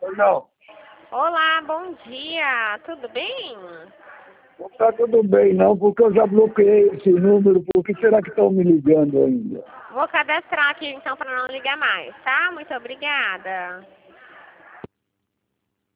Ou não? Olá, bom dia, tudo bem? Não está tudo bem não, porque eu já bloqueei esse número. Por que será que estão me ligando ainda? Vou cadastrar aqui então para não ligar mais, tá? Muito obrigada.